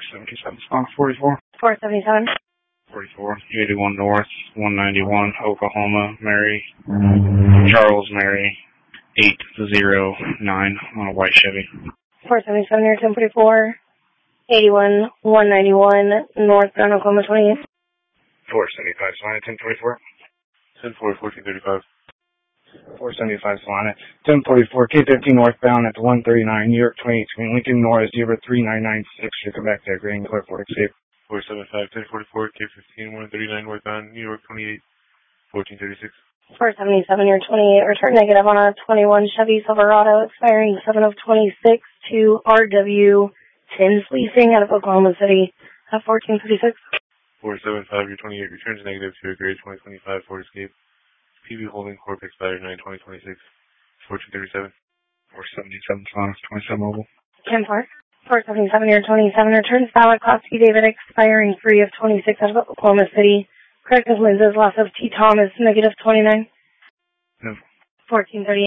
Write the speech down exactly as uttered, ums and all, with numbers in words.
seventy-seven, spot forty-four. four seventy-seven. forty-four, eighty-one North, one ninety-one, Oklahoma, Mary, Charles, Mary, eight zero nine on a white Chevy. four seventy-seven near ten forty-four, eighty-one, one ninety-one, northbound Oklahoma twenty-eight. four seventy-five, Solana, ten forty-four. ten forty, fourteen thirty-five. four seventy-five, Solana, ten forty-four, K fifteen northbound at the one thirty-nine, New York twenty-eight, between Lincoln North, zero three nine nine six, should come back to Green, clear for escape. four seventy-five, ten forty-four, K fifteen, one thirty-nine northbound, New York twenty-eight, fourteen thirty-six. four seventy-seven near twenty-eight, return negative on a twenty-one Chevy Silverado, expiring seven of twenty-six to R W Tins Leasing out of Oklahoma City at fourteen thirty-six. four seventy-five, your twenty-eight, returns negative to a grade twenty twenty-five Ford Escape. P B Holding Corp expired nine twenty twenty-six, fourteen thirty-seven. four seventy-seven, Solana, twenty-seven mobile. ten four. four seventy-seven near twenty-seven, returns ballot Class B David, expiring three of twenty-six out of Oklahoma City. Corrective lenses, loss of T. Thomas, negative twenty-nine. No. fourteen thirty-eight.